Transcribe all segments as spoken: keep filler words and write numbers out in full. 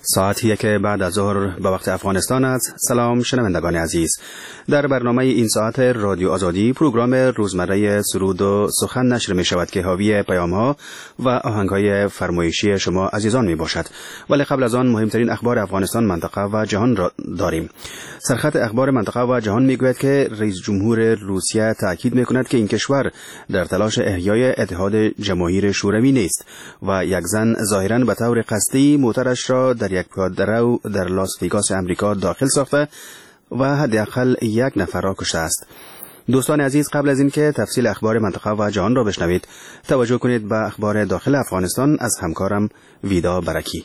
ساعت یک بعد از ظهر به وقت افغانستان است. سلام شنوندگان عزیز. در برنامه این ساعت رادیو آزادی پروگرام روزمره سرود و سخن نشر می شود که حاوی پیام ها و آهنگ های فرمایشی شما عزیزان می باشد. ولی قبل از آن مهمترین اخبار افغانستان، منطقه و جهان را داریم. سرخط اخبار منطقه و جهان می گوید که رئیس جمهور روسیه تاکید می کند که این کشور در تلاش احیای اتحاد جماهیر شوروی نیست و یک زن ظاهرا به طور قصدی موترش را در یک پیاده‌رو در لاس ویگاس امریکا داخل ساخته و حداقل یک نفر را کشته است. دوستان عزیز، قبل از اینکه تفصیل اخبار منطقه و جهان را بشنوید، توجه کنید به اخبار داخل افغانستان از همکارم ویدا برکی.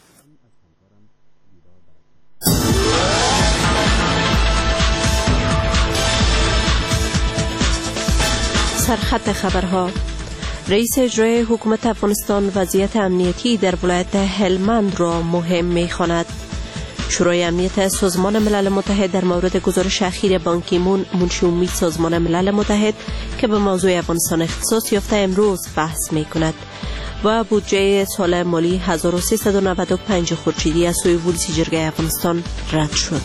سرخط خبرها: رئیس اجرایی حکومت افغانستان وضعیت امنیتی در ولایت هلمند را مهم می‌خواند. شورای امنیت سازمان ملل متحد در مورد گزارش اخیر بان کی مون منشی امید سازمان ملل متحد که به موضوع افغانستان اختصاص یافته امروز بحث می‌کند و بودجه سال مالی هزار و سیصد و نود و پنج خورشیدی از سوی ولسی جرگه افغانستان رد شد.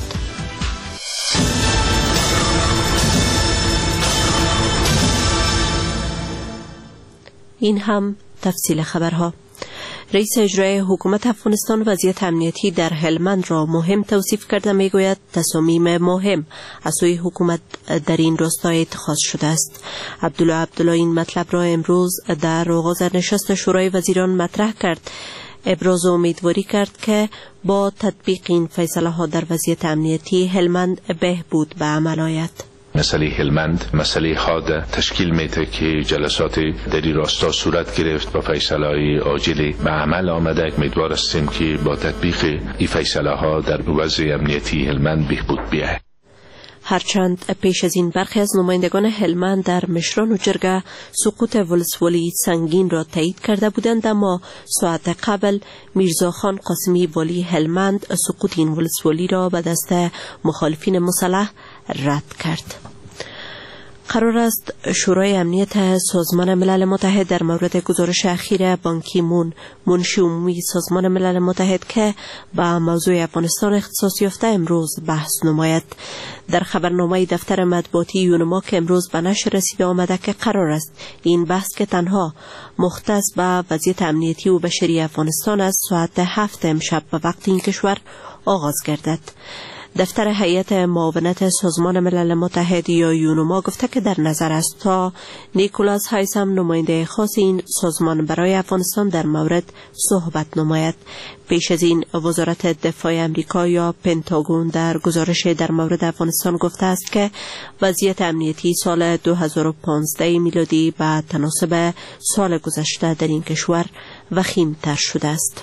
این هم تفصیل خبرها. رئیس اجرایی حکومت افغانستان وضعیت امنیتی در هلمند را مهم توصیف کرده میگوید تصامیم مهم از سوی حکومت در این راستا اتخاذ شده است. عبدالله عبدالله این مطلب را امروز در آغاز نشست شورای وزیران مطرح کرد. ابراز امیدواری کرد که با تطبیق این فیصله ها در وضعیت امنیتی هلمند بهبود به عمل آید. مسئله هلمند مسئله حاد تشکیل میده که جلسات در این راستا صورت گرفت و فیصله عاجل به عمل آمده. امیدوار هستیم که با تطبیق این فیصله ها در وضع امنیتی هلمند بهبود بیاید. هرچند پیش از این برخی از نمایندگان هلمند در مشران و جرگه سقوط ولسوالی سنگین را تایید کرده بودند، اما ساعت قبل میرزا خان قاسمی والی هلمند سقوط این ولسوالی را به دست مخالفین مسلح رد کرد. قرار است شورای امنیت سازمان ملل متحد در مورد گزارش اخیر بان کی مون منشی عمومی سازمان ملل متحد که به موضوع افغانستان اختصاص یافته امروز بحث نماید. در خبرنامه دفتر مطبوعاتی یونما که امروز به نشر رسیده آمده که قرار است این بحث که تنها مختص به وضعیت امنیتی و بشری افغانستان است ساعت هفت امشب به وقت این کشور آغاز گردد. دفتر هیئت معاونت سازمان ملل متحد یا یونما گفته که در نظر است تا نیکولاس هایسم نماینده خاص این سازمان برای افغانستان در مورد صحبت نماید. پیش از این وزارت دفاع امریکا یا پنتاگون در گزارش در مورد افغانستان گفته است که وضعیت امنیتی سال دو هزار و پانزده میلادی به تناسب سال گذشته در این کشور وخیم‌تر شده است.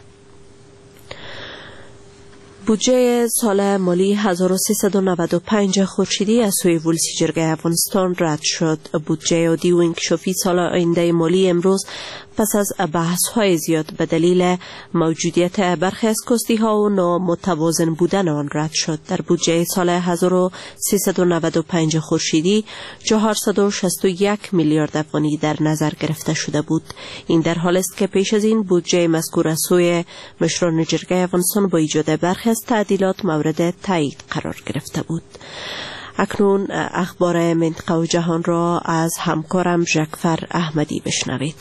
بودجه سال مالی هزار و سیصد و نود و پنج خورشیدی از سوی ولسی جرگه افغانستان رد شد. بودجه عادی و انکشافی سال آینده مالی امروز پس از بحث‌های زیاد به دلیل موجودیت برخی از کاستی‌ها و نامتوازن بودن آن رد شد. در بودجه سال هزار و سیصد و نود و پنج خورشیدی چهارصد و شصت و یک میلیارد افغانی در نظر گرفته شده بود. این در حال است که پیش از این بودجه مذکور از سوی مشران جرگه افغانستان با ایجاد برخی از تعدیلات مورد تایید قرار گرفته بود. اکنون اخبار منطقه و جهان را از همکارم ژکفر احمدی بشنوید.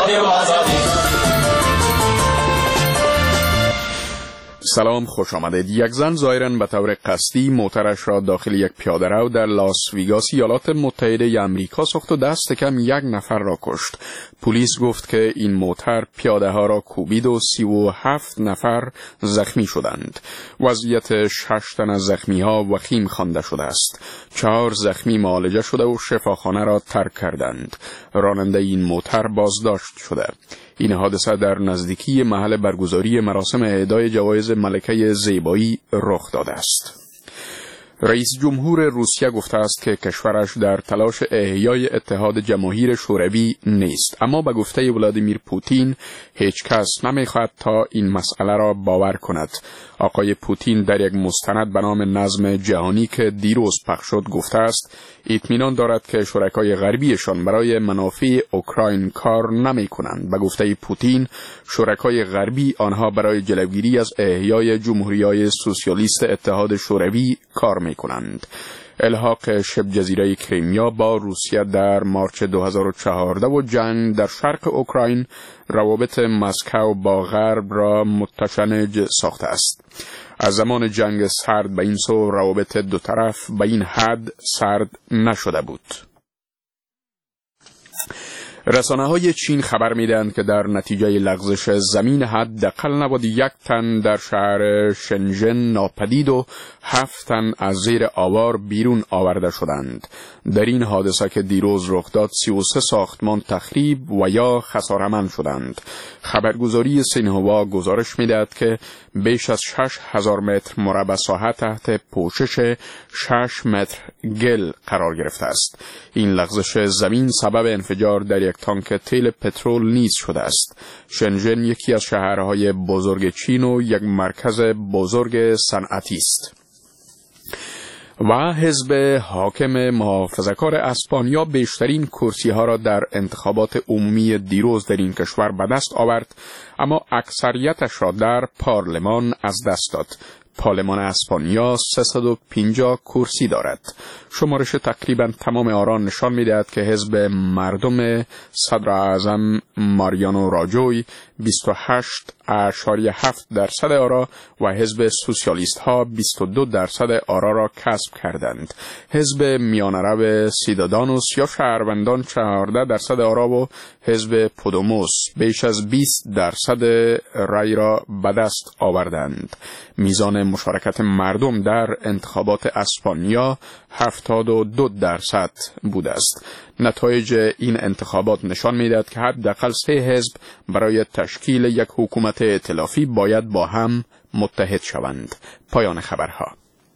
سلام، خوش آمدید. یک زن ظاهراً به طور قصدی موترش را داخل یک پیاده‌رو در لاس ویگاس ایالات متحده آمریکا ساخت و دست کم یک نفر را کشت. پلیس گفت که این موتر پیاده ها را کوبید و سی و هفت نفر زخمی شدند. وضعیت شش تن از زخمی ها وخیم خوانده شده است. چهار زخمی معالجه شده و شفاخانه را ترک کردند. راننده این موتر بازداشت شده. این حادثه در نزدیکی محل برگزاری مراسم اهدای جوایز ملکه زیبایی رخ داده است. رئیس جمهور روسیه گفته است که کشورش در تلاش احیای اتحاد جماهیر شوروی نیست، اما به گفته ولادیمیر پوتین هیچ کس نمیخواهد تا این مسئله را باور کند. آقای پوتین در یک مستند به نام نظم جهانی که دیروز پخش شد گفته است اطمینان دارد که شرکای غربیشان برای منافع اوکراین کار نمی کنند. به گفته پوتین شرکای غربی آنها برای جلوگیری از احیای جمهوری‌های سوسیالیست اتحاد شوروی کار می کنند. الحاق شبه جزیره کریمیا با روسیه در مارچ دو هزار و چهارده و جنگ در شرق اوکراین روابط مسکو با غرب را متشنج ساخته است. از زمان جنگ سرد به این سو روابط دو طرف به این حد سرد نشده بود. رسانه های چین خبر میدهند که در نتیجه لغزش زمین حداقل نود و یک تن در شهر شنژن ناپدید و هفت تن از زیر آوار بیرون آورده شدند. در این حادثه که دیروز رخ داد سی و سه ساختمان تخریب و یا خساره‌مند شدند. خبرگزاری سینهوا گزارش میدهد که بیش از شش هزار متر مربع ساحه تحت پوشش شش متر گل قرار گرفته است. این لغزش زمین سبب انفجار در یک تانک تیل پترول نیز شده است. شنژن یکی از شهرهای بزرگ چین و یک مرکز بزرگ صنعتی است. و حزب حاکم محافظه‌کار اسپانیا بیشترین کرسی ها را در انتخابات عمومی دیروز در این کشور به دست آورد، اما اکثریتش را در پارلمان از دست داد. پارلمان اسپانیا سیصد و پنجاه کرسی دارد. شمارش تقریبا تمام آرا نشان می‌دهد که حزب مردم صدر اعظم ماریانو راجوی بیست و هشت اشاریه هفت درصد آرا و حزب سوسیالیست ها بیست و دو درصد آرا را کسب کردند. حزب میانرو سیدادانوس یا شهروندان چهارده درصد آرا و حزب پودوموس بیش از بیست درصد رای را به دست آوردند. میزان مشارکت مردم در انتخابات اسپانیا هفتاد و دو درصد بوده است. نتایج این انتخابات نشان می‌دهد که حداقل سه حزب برای تشکیل یک حکومت ائتلافی باید با هم متحد شوند. پایان خبرها.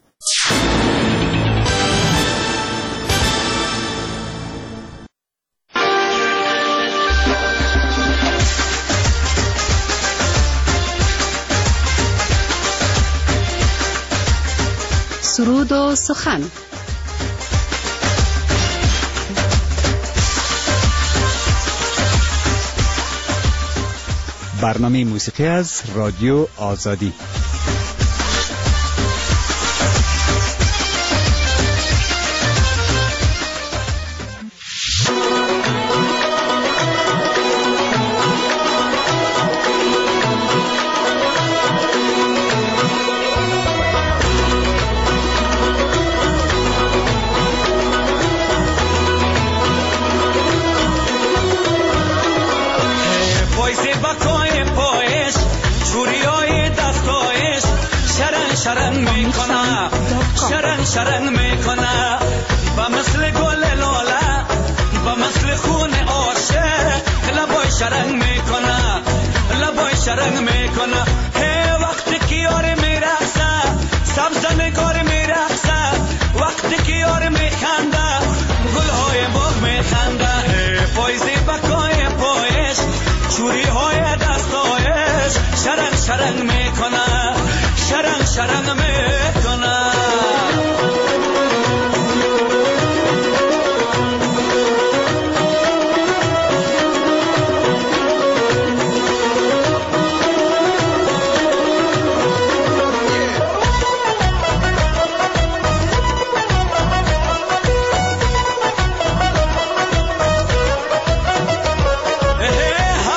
سرود و سخن. برنامه موسیقی از رادیو آزادی. شرنگ میکنه شرنگ شرنگ میکنه با مثل گل لاله با مثل خون عاشق لبای شرنگ میکنه لبای شرنگ میکنه هی وقتی که یار میرقصه سبز نگار میرقصه وقتی که یار میخنده گلهای باغ میخنده هی پایزی بکای پایش چوری های دستایش شرنگ شرنگ میکنه شرنگ شرنگ میکنه.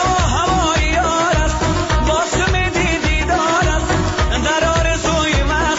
هوا هوا یار است باز میدیدی دارد در آرزوی من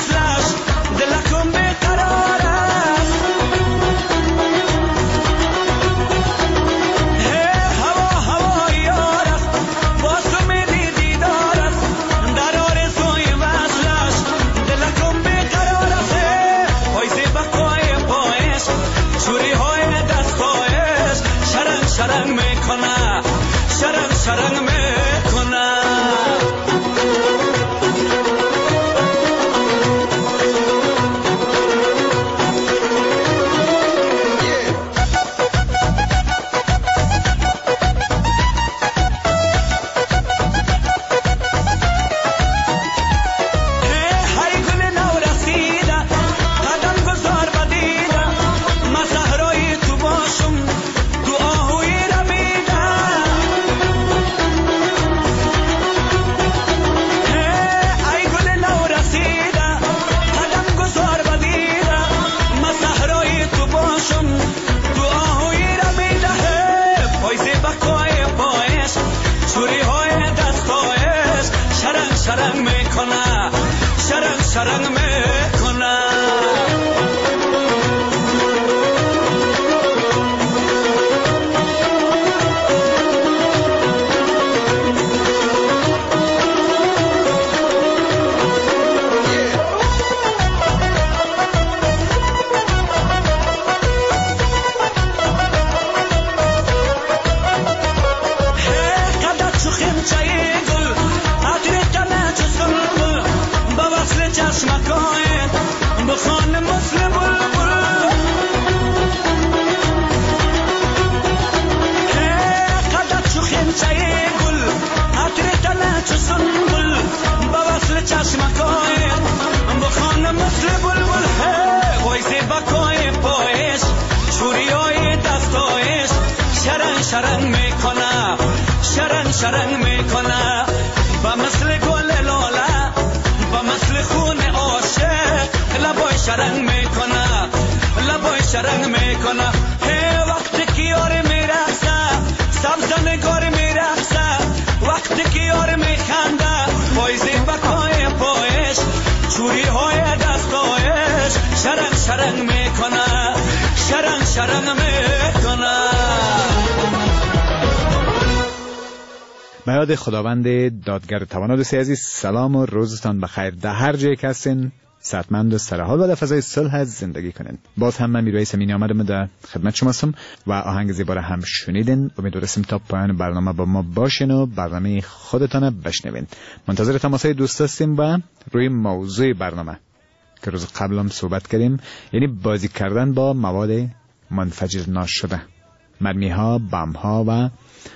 شرنگ میکنه شرنگ شرنگ میکنه شرنگ میکنه شرنگ شرنگ میکنه با مثل گل لاله با مثل خون عاشق لبای شرنگ میکنه لبای شرنگ میکنه هی وقتی که یار میرقصه سبز نگار میرقصه وقتی که یار میخنده پایزی بکای پایش چوری های دستایش شرنگ شرنگ میکنه شرنگ شرنگ میکنه. به یاد خداوند دادگر توانا دوستی عزیز، سلام و روزتان بخیر. در هر جایی که هستین صحتمند و سرحال و در فضای صلح زندگی کنین. باز هم من میرویس امینی آمدم در خدمت شما هستم و آهنگ زیبا را هم شنیدین. امیدوارم تا پایان برنامه با ما باشین و برنامه خودتان بشنوین. منتظر تماسهای دوست هستیم و روی موضوع برنامه که روز قبل هم صحبت کردیم، یعنی بازی کردن با مواد منفجر ناشده، مرمی ها، بم ها و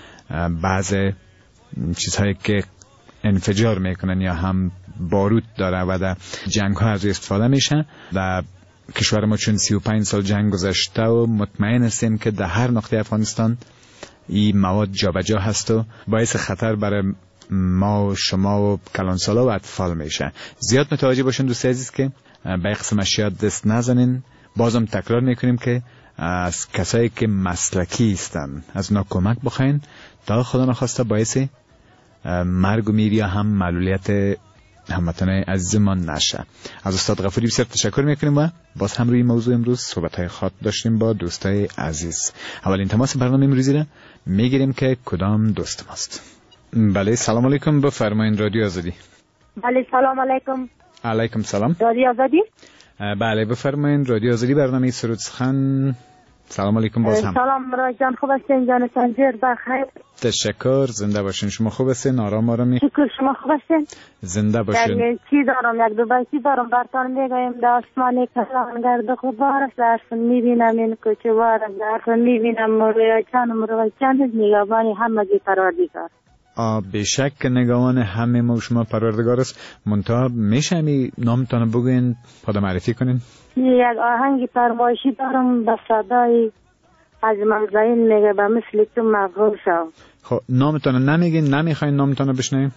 بعض چیزهایی که انفجار میکنن یا هم بارود داره و در جنگ ها از استفاده میشه. در کشور ما چون سی و پنج سال جنگ گذشته و مطمئن هستیم که در هر نقطه افغانستان این مواد جابجا هست و باعث خطر برای ما و شما و کلانسالا و اطفال میشه. زیاد متوجه باشین دوست عزیز که به قسم اشیاء دست نزنین. بازم تکرار میکنیم که از کسایی که مسلکی هستن از اونا کمک بخواین تا خدا نخواسته باعث مرگ و میر یا هم معلولیت هموطنان عزیزمان نشه. از استاد غفوری بسیار تشکر میکنیم و باز هم روی موضوع امروز صحبت‌های خاص داشتیم با دوستای عزیز. اولین تماس برنامه امروزی را میگیریم که کدام دوست ماست. بله سلام علیکم، بفرمایید رادیو آزادی. بله سلام علیکم. علیکم سلام. رادیو آزادی؟ بله بفرمایید رادیو آزادی، برنامه سرود سخن. سلام علیکم باز هم. سلام مراد جان، خوب هستین؟ جان سنجر بخیر. تشکر، زنده باشین. شما خوب هستین؟ آرام آرامی؟ شکر، شما خوب هستین؟ زنده باشین. در چی دارم یک دو بیتی دارم براتون میگم. در آسمان کلان گرد غبار است، درسون میبینم این کوچوار است، درسون میبینم مروی چند مروی چند از نگاهانی همگی پروردگار. آ بیشک نگاهان همه ما و شما پروردگار است. منتها میشه همی نامتان بگوین، پادا معرفی کنین؟ یک آهنگی فرمایشی دارم به صدای از منزین میگه به مثل تو مغرور شو. خب نامتان نمیگین؟ نمیخواین نامتان بشنویم؟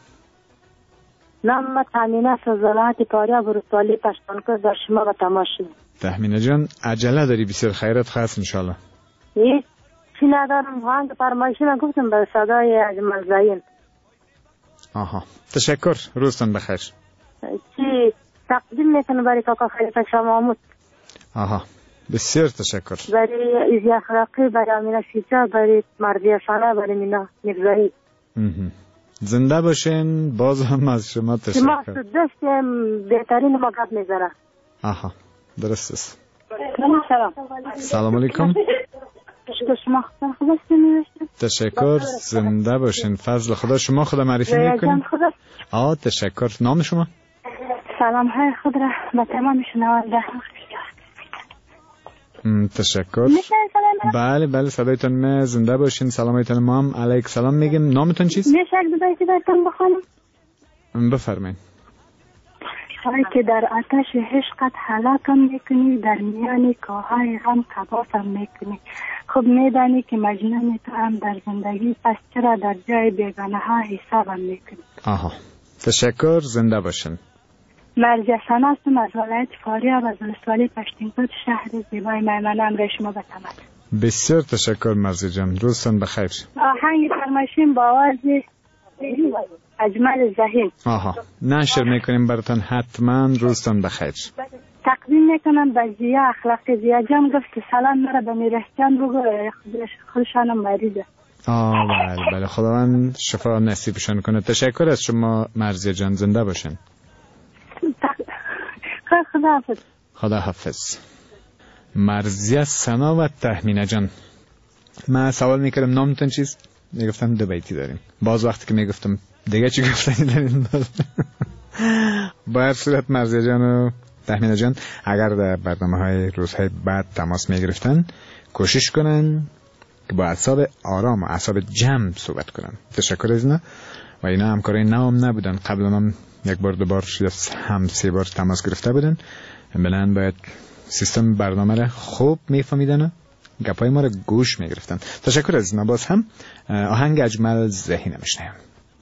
نام تامینه سزالات پاریا برسالی پشتانکر در شما به تماشا. تحمینه جان عجله داری، بسیار خیرت خاص انشالله. هیچ چی ندارم، آهنگ فرمایشی من گفتم به صدای از منزین. آها تشکر، روزتان بخیر. چی تقدیم میکنم برای کاکا خلیفه شاه محمود. آها بسیار تشکر. برای ایزی اخلاقی، برای امینه شیجا، برای مردی شانه، برای مینا میرزایی. زنده باشین. باز هم از شما تشکر. شما دست بهترین ما گپ میذاره. آها درست است. سلام. سلام علیکم. شما خوب هستین؟ تشکر، زنده باشین. فضل خدا. شما خدا معرفی میکنین؟ آه تشکر. نام شما؟ سلام های خود را به تمام شنونده. تشکر. بله بله صدایتان می. زنده باشین. سلامتان ما هم علیک سلام میگیم. نامتون چیست؟ میشه یک دو بیتی براتون بخوانم؟ بفرمایید. هایی که در آتش عشقت هلاکم میکنی، در میان کوههای غم کبابم میکنی. خب میدانی که مجنون تو هم در زندگی، پس چرا در جای بیگانه ها حسابم میکنی؟ آها تشکر، زنده باشین. مرجع سنا هستم از ولایت فاریاب، از ولسوالی پشتینکوت، شهر زیبای میمنه. امر شما به تمام. بسیار تشکر مرزی جان، روزتان بخیر. آهنگ فرمایشیم با آواز اجمل ذهین. آها، نشر میکنیم براتون، حتما روزتان بخیر. تقدیم میکنم به زیا اخلاقی. زیا جان گفت که سلام مرا به میرحجان بگو، خودشانم مریضه. آه بله بله، خداوند شفا نصیبشان کنه. تشکر از شما مرزیه جان، زنده باشین. خدا حافظ. خدا حافظ. مرزیه سنا و تهمینه جان، من سوال میکردم نامتون چیست؟ میگفتم دو بیتی داریم. باز وقتی که میگفتم دیگه چی گفتنی داریم؟ با هر صورت مرزیه جان و تهمینه جان اگر در برنامه های روزهای بعد تماس میگرفتن کوشش کنن که با اعصاب آرام و اعصاب جمع صحبت کنن. تشکر از اینا. و اینا همکارای نام نبودن، قبلا هم یک بار دو بار هم سه بار تماس گرفته بودن. بلند باید سیستم برنامه را خوب میفهمیدن و گپای ما را گوش میگرفتن. تشکر از اینا. باز هم آهنگ اجمل ذهین میشنیم.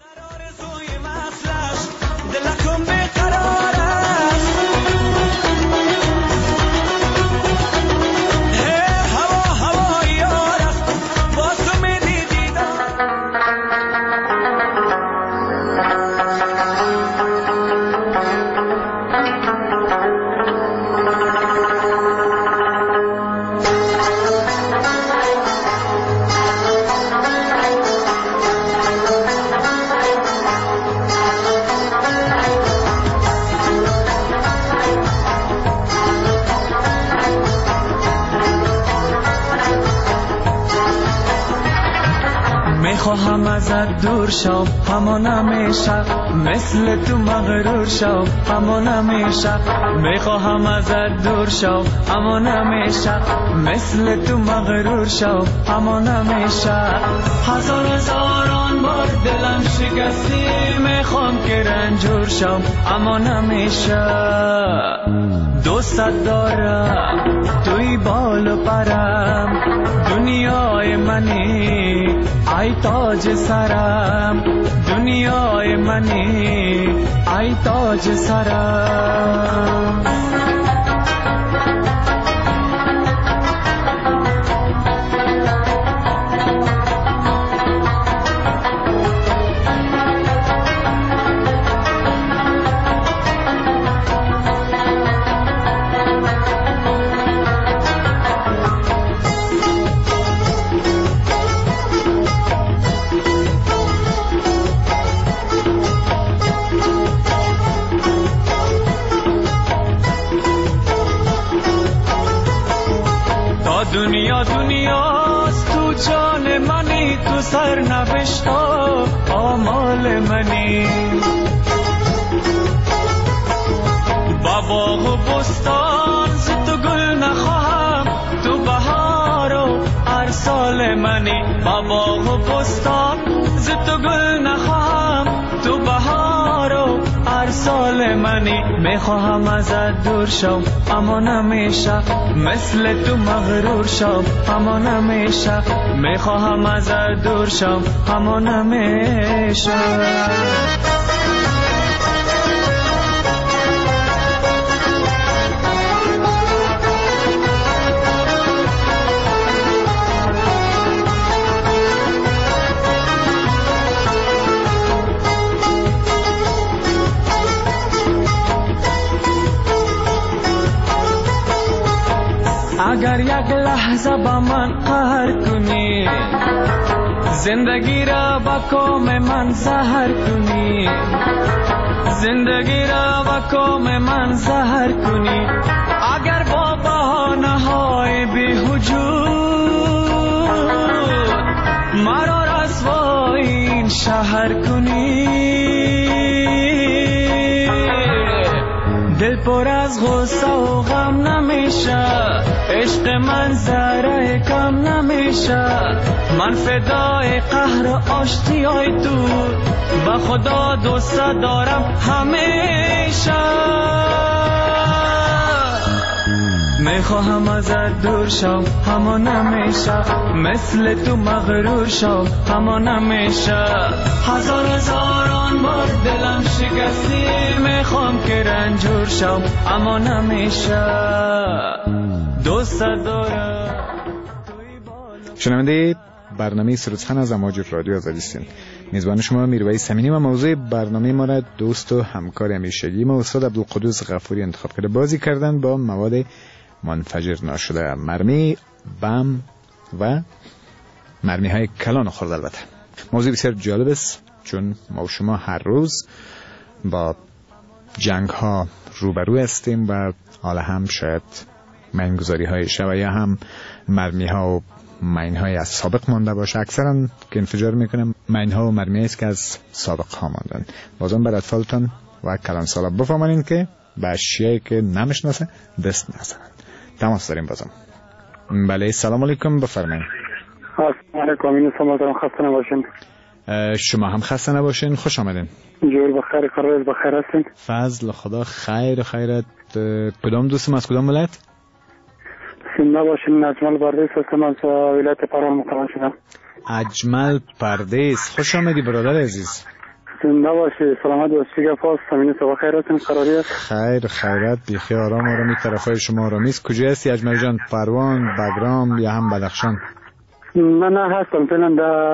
میخواهم ازت دور شم همان همیشه، مثل تو مغرور شم همان همیشه. میخواهم ازت دور شم همان همیشه، مثل تو مغرور شم همان همیشه. هزار هزاران بار دلم شکستی، میخوام که رنجور شم همان همیشه. دوست دارم توی بال و پرم، دنیای منی ای تاج سرم، دنیای منی ای تاج سرم. دنیا دنیاست تو جان منی، تو سر نوشتا آمال منی. با باغ و بستان ز تو گل نخواهم، تو بهار و هر سال منی. با باغ و بستان ز تو گل نخواهم، تو بهار و هر سال منی. میخواهم ازت دور شم اما نمیشه، مثل تو مغرور شم اما نمیشه. میخواهم ازت دور شم اما نمیشه. اگر یک لحظه با من قهر کنی، زندگی را با کام من زهر کنی، زندگی را با کام من زهر کنی. اگر با بهانه های بی‌وجود مرا رسوای این شهر کنی، دل پر از غصه و غم نمیشه، عشق من ذره کم نمیشه. من فدای قهر و آشتیای تو، با خدا دوست دارم همیشه. میخواهم ازت دور شم اما نمیشه، مثل تو مغرور شم اما نمیشه. هزار هزاران بار دلم شکستی، میخوام که رنجور شم اما نمیشه. دوست دارم. شنونده برنامه سرودخان از امواج رادیو آزادی هستین. میزبان شما میرویس امینی و موضوع برنامه ما را دوست و همکار همیشگی ما استاد عبدالقدوس غفوری انتخاب کرده. بازی کردن با مواد منفجر ناشده، مرمی، بم و مرمی های کلان خورد. البته موضوع بسیار جالب است چون ما و شما هر روز با جنگ ها روبرو هستیم و حالا هم شاید مینگذاری های شود یا هم مرمی ها و مین های از سابق مانده باشه. اکثرا که انفجار میکنه مین ها و مرمی است که از سابق ها ماندن. بازم بر اطفالتان و کلان سالا بفهمانین که به اشیایی که نمیشناسه دست نزنن. تماس داریم بازم. بله سلام علیکم، بفرمایید. السلام علیکم، این سلام، خسته نباشین. شما هم خسته نباشین، خوش آمدین. جور بخیر، کارش بخیر هستین؟ فضل خدا خیر خیرت. کدام دوستم از کدام ولایت؟ زنده باشین. اجمل پردیس هستم از ولایت پروان مقام شدم. اجمل پردیس، خوش آمدی برادر عزیز. زنده باشی، سلامت باشی. گفاس سمین صبح خیر هستین؟ قراری است؟ خیر خیرت، بیخی آرام آرامی، طرفای شما آرامی است. کجا هستی اجمل جان؟ پروان، بگرام یا هم بدخشان؟ من نه هستم فعلا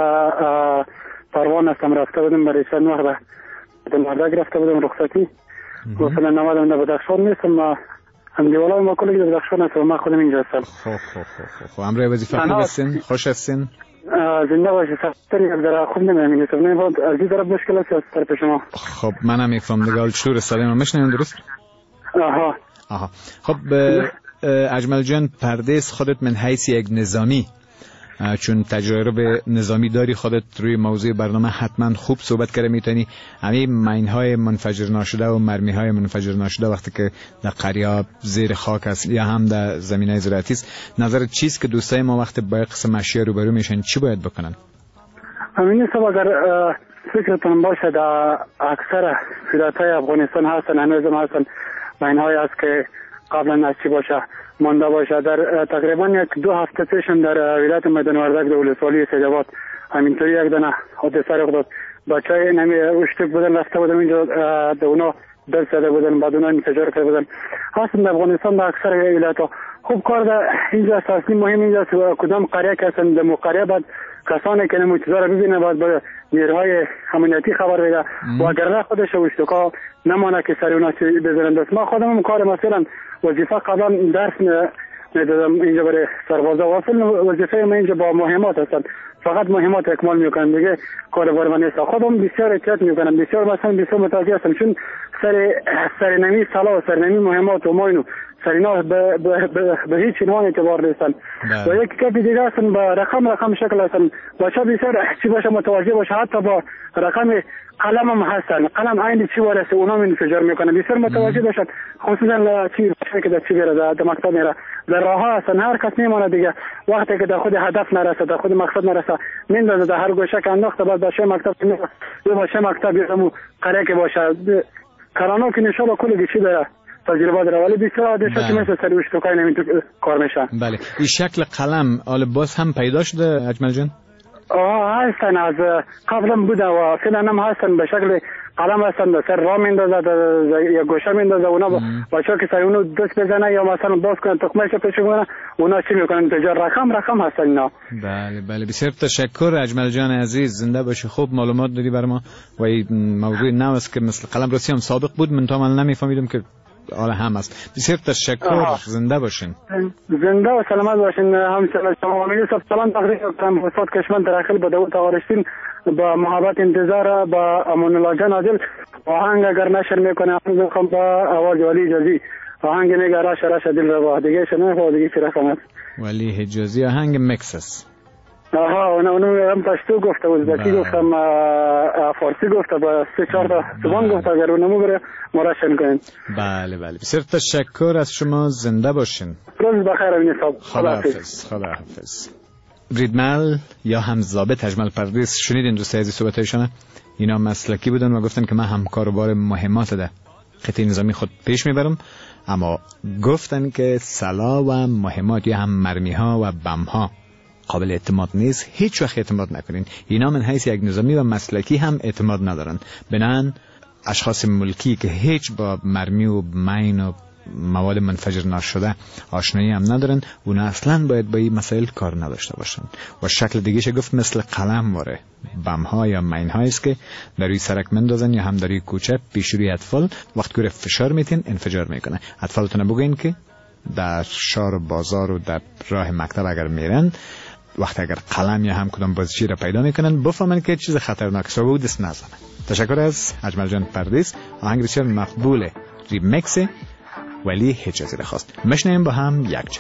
در پروان هستم. رفته بودم برای چند وقت به مردک رفته بودم رخصتی. مثلا نمادم در بدخشان نیستم. هم دیوالا ما کلی در بدخشان هستم. من خودم اینجا هستم. خب خب خب خب امروز وظیفه خوب هستین؟ خوش هستین؟ زنده باشی. سفتری در خوب نمی‌بینید. نه بود از این طرف مشکل است از طرف شما. خب منم میفهمم دیگه. چطور سلام میشنوین درست؟ آها آها. خب اجمل جان پردیس، خودت من حیث یک نظامی چون تجربه نظامی داری، خودت روی موضوع برنامه حتما خوب صحبت کرده میتونی. همین مین‌های منفجر ناشده و مرمی‌های منفجر ناشده وقتی که در قریه زیر خاک است یا هم در زمینه زراعتی است، نظرت چیست که دوستای ما وقتی با قسم اشیا روبرو میشن چی باید بکنن؟ همین سبب اگر فکرتون باشه در اکثر ولایت‌های افغانستان هستن، هنوز هم هستن مین‌های است که قبلا از چی باشه مانده باشه. در تقریبا یک دو هفته پیشم در ولایت میدان وردک در ولسوالی سیدآباد همینطوری یک دانه حادثه رخ داد. بچهای نمی اشتک بودن رفته بودن اینجا در اونا دل زده بودن، بعد اونا انفجار کرده بودن. هستن در افغانستان در اکثر ولایت‌ها. خوب کار در اینجا اصلی مهم اینجاست کدام قریه که هستن در قریه بعد کسانی که نمو چیزا رو ببینه باید با نیروهای امنیتی خبر بده و اگر نه خودش اشتکا نمانه که سر اونا چی بزنن. دست ما خودم کار مثلا وظیفه قبلا درس میدادم اینجا برای سربازا. واصل وظیفه من اینجا با مهمات هستن، فقط مهمات اکمال میکنم دیگه کار بار من نیست. خودم بسیار احتیاط میکنم، بسیار مثلا بسیار متوجه هستم چون سر سرنمی سلا و سرنمی مهمات و ماینو سرینا به به به هیچ نوع اعتبار نیستن. و یک کپی دیگه هستن با رقم رقم شکل هستن. بچه بسیار چی باشه متوجه باشه، حتی با رقم قلم هم هستن، قلم عین چی وارسه اونا من انفجار میکنه. بسیار متوجه باشن، خصوصا چی که در چی بیره در مقصد میره در راه ها هستن. هر کس میمونه دیگه وقتی که در خود هدف نرسه، در خود مقصد نرسه میندازه در هر گوشه که انداخته بعد باشه مکتب یا باشه مکتب یا قره که باشه کرانا که نشا با کلی چی داره تجربه داره. ولی بسیار عادی شد که مثل سروش تو کاری نمیتو کار میشه. بله این شکل قلم آل باز هم پیدا شده اجمل جان؟ آه هستن، از قبلا بوده و فعلا هم هستن به شکل قلم هستن. در سر راه میندازه یا گوشه میندازه اونا بچه که سر اونو دست بزنه یا مثلا باز کنن تخمهش پیش کنن اونا چی میکنن تجار رقم رقم هستن اینا. بله بله بسیار تشکر اجمل جان عزیز، زنده باشی. خوب معلومات دادی برای ما و این موضوع نو است که مثل قلم رسی هم سابق بود من تا من نمیفهمیدم که حالا هم است. بسیار تشکر. آه. زنده باشین. زنده و سلامت باشین. همچنین شما میگید سلام تقدیم کنم استاد کشمن داخل به داوود آرشتین با محبت انتظار با امان الله جان عادل آهنگ اگر نشر میکنه میخوام با آواز ولی حجازی آهنگ میگه راش راش دل رو دیگه شنه خو دیگه چی رقمت ولی حجازی آهنگ مکس است. آها اون اون هم پشتو گفته ازبکی گفتم فارسی گفته با سه چهار تا زبان گفته اگر اونمو بره مراشن کنین. بله بله بسیار تشکر از شما، زنده باشین. روز بخیر امین صاحب. خدا حافظ. خدا حافظ. ریدمل یا هم ضابط اجمل پردیس شنیدین دوستای عزیز صحبتایشون؟ اینا مسلکی بودن و گفتن که من همکار بار مهمات ده قطعه نظامی خود پیش میبرم، اما گفتن که سلا و مهمات یا هم مرمی ها و بم ها قابل اعتماد نیست، هیچ وقت اعتماد نکنین. اینا من حیث یک نظامی و مسلکی هم اعتماد ندارن. بنان اشخاص ملکی که هیچ با مرمی و مین و مواد منفجر نشده آشنایی هم ندارن، اونا اصلا باید با این مسائل کار نداشته باشن. و شکل دیگهش گفت مثل قلم واره بم ها یا مین هایی است که در روی سرک مندازن یا هم در روی کوچه پیش روی اطفال وقتی که فشار میتین انفجار میکنه. اطفالتون بگین که در شهر و بازار و در راه مکتب اگر میرن وقتی اگر قلم یا هم کدام بازیچی را پیدا میکنن بفهمن که چیز خطرناک است و دست نزنن. تشکر از اجمل جان پردیس. آهنگ بسیار مقبول ریمیکس ولی هیچ چیزی خواست. مشنیم با هم یک جا.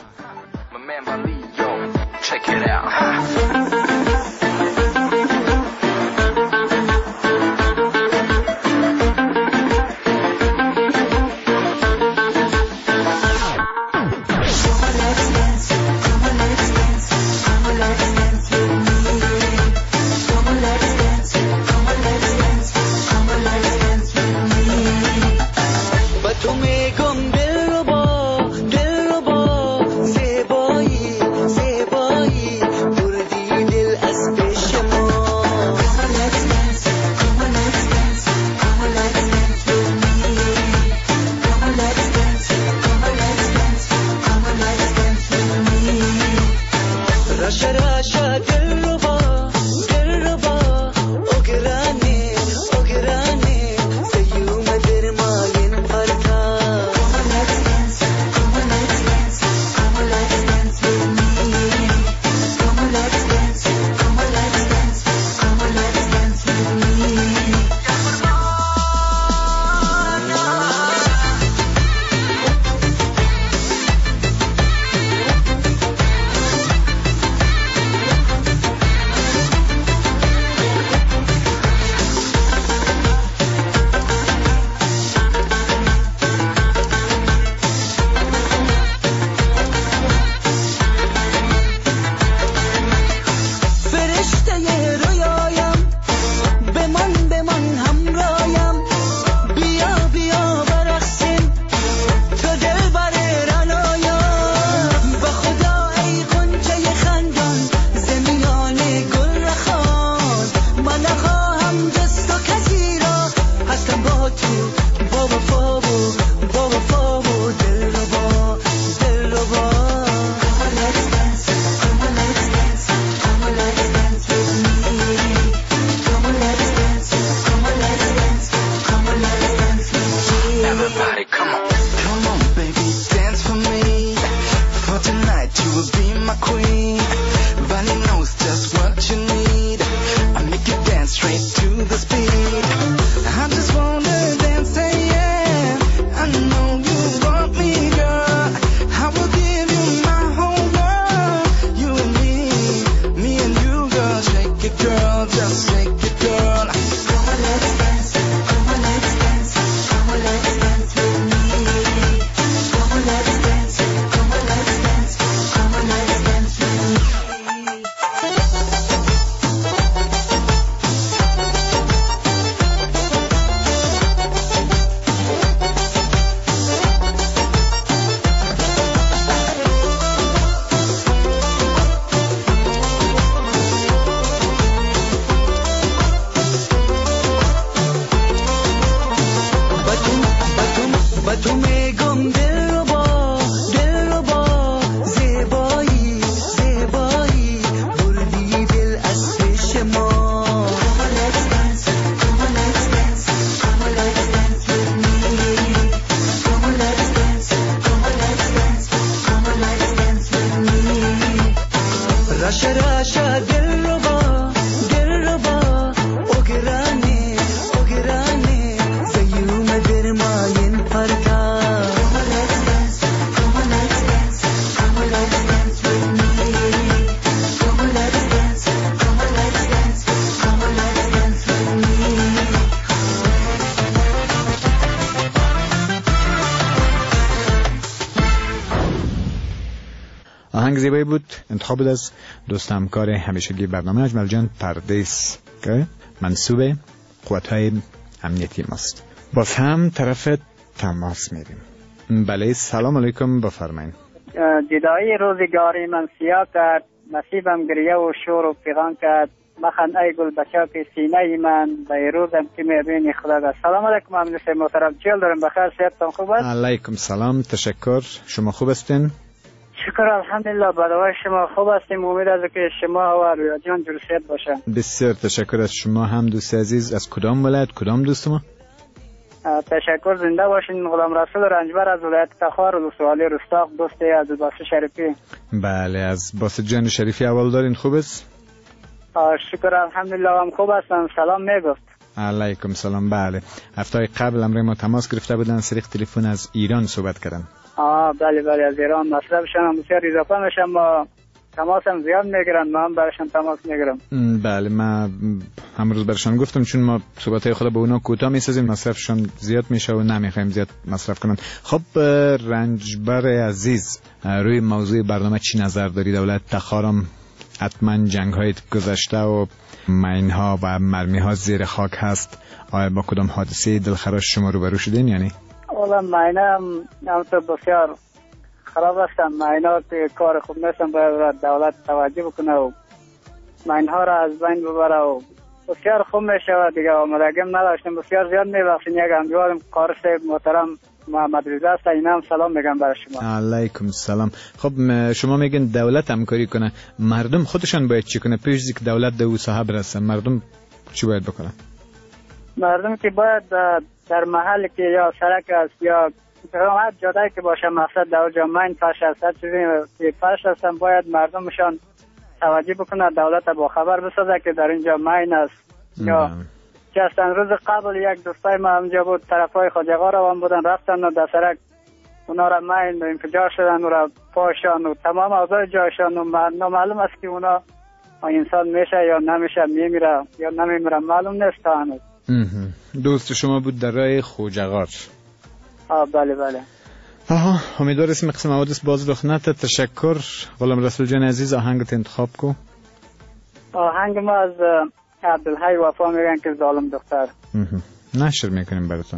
آهنگ زیبایی بود، انتخاب بود از دوست همکار همیشگی برنامه اجمل جان پردیس که منصوب قوت‌های امنیتی ماست. باز هم طرف تماس میریم. بله سلام علیکم، بفرمایید. جدایی روزگاری من سیاه کرد، نصیبم گریه و شور و پیغان کرد، مخن ای گل بچه که سینه من به روزم که میبینی خدا دست. سلام علیکم امین صاحب محترم، چیل دارم بخیر، صحتتان خوب است؟ علیکم سلام، تشکر. شما خوب هستین؟ شکر الحمدلله، بدوای شما خوب هستیم. امید است که شما و رویا جان جورسیت باشن. بسیار تشکر از شما هم دوست عزیز. از کدام ولایت، کدام دوست ما؟ تشکر، زنده باشین. غلام رسول رنجبر از ولایت تخار و سوالی رستاق، دوست از باس شریفی. بله، از باس جان شریفی اول دارین، خوب است؟ شکر الحمدلله هم خوب هستم. سلام میگفت. علیکم سلام. بله، هفته قبل امروز ما تماس گرفته بودن، سریخ تلفن از ایران صحبت کردن. آه بله بله، از ایران مطلبشان هم بسیار اضافه میشم، ما تماس هم زیاد میگیرن، ما هم برشان تماس میگیرم. بله، ما امروز برشان گفتم چون ما صحبتهای خود به اونا کوتاه میسازیم، مصرفشان زیاد میشه و نمیخوایم زیاد مصرف کنن. خب رنجبر عزیز، روی موضوع برنامه چی نظر داری؟ دولت تخارم حتما جنگ های گذشته و ماین ها و مرمی ها زیر خاک هست، آیا با کدام حادثه دلخراش شما روبرو شدین یا نه؟ اولا ماین هم تو بسیار خراب هستن، ماین ها که کار خوب نیستن، باید دولت توجه بکنه و ماین ها را از بین ببره و بسیار خوب میشه و دیگه آمدگیم نداشتیم. بسیار زیاد میبخشین. یک امیدوارم قاری صاحب محترم محمد رضا است، اینا هم سلام میگم برای شما. علیکم سلام. خب شما میگن دولت همکاری کنه، مردم خودشان باید چی کنه پیش از که دولت به ساحه برسه؟ مردم چی باید بکنه؟ مردم که باید در محل که یا سرک است یا هر جایی که باشه مقصد در جامعه پش است، هر چیزی که پش هستن باید مردمشان توجه بکنه، دولت با خبر بسازه که در اینجا ماین است. یا که اصلا روز قبل یک دوستای ما همجا بود، طرفای خواجگاه را هم بودن، رفتن و در سرک اونا را ماین انفجار شدن و را پاشان و تمام اوضاع جایشان و معلوم است که اونا انسان میشه یا نمیشه، میمیره یا نمیمیره، معلوم نیست تا هنوز. دوست شما بود در راه خوجقار؟ آه بله بله. آها، امیدوار اسم قسم حوادث باز رخ نده. تشکر. غلام رسول جان عزیز، آهنگت انتخاب کو. آهنگ ما از عبدالحی وفا میگن که ظالم دختر. نشر میکنیم براتون.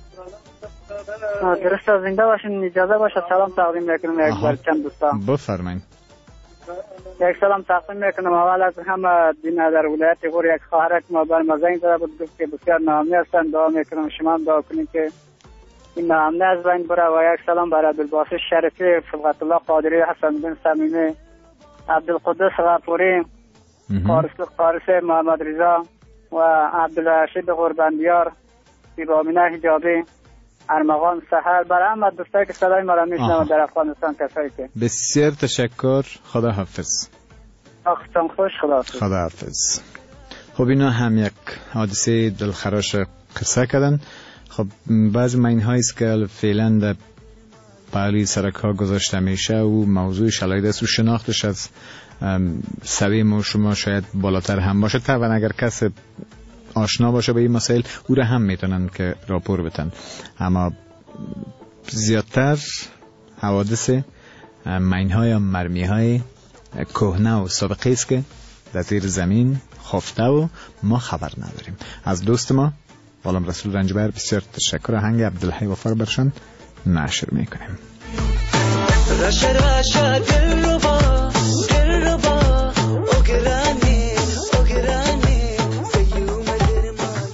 درست زنده باشین، اجازه باشه سلام تقدیم میکنم یک بار چند دوستان. بفرمایید. یک سلام تقدیم میکنم اول از همه دین در ولایت غور، یک خواهرک ما بر مزین زده بود، گفت که بسیار ناامنی هستن، دعا میکنم شما هم دعا کنید که این ناامنی از بین بره. و یک سلام برای عبدالباسط شریفی، صبغت الله قادری، حسن بن صمیمی، عبدالقدس غفوری، قارس محمد رضا و عبدالرشید قرباندیار، ایبامینه حجابی، ارمغان سحر، برای همه دوستایی که صدای مرا میشنوند در افغانستان، کسایی که. بسیار تشکر. خدا حافظ. وقتتان خوش. خدا حافظ. خدا حافظ. خب اینا هم یک حادثه دلخراش قصه کردن. خب بعض ماین هایی است که فعلا در پهلوی سرک ها گذاشته میشه و موضوع شلاید است و شناختش از سوی ما شما شاید بالاتر هم باشه. طبعا اگر کس آشنا باشه به این مسائل او را هم میتونن که راپور بتن، اما زیادتر حوادث ماین های یا مرمی های کهنه و سابقه است که در زیر زمین خفته و ما خبر نداریم. از دوست ما غلام رسول رنجبر بسیار تشکر. آهنگ عبدالحی وفا برشان نشر میکنیم. رش رش دلربا دلربا اوگرانی اوگرانی فیوم درمان.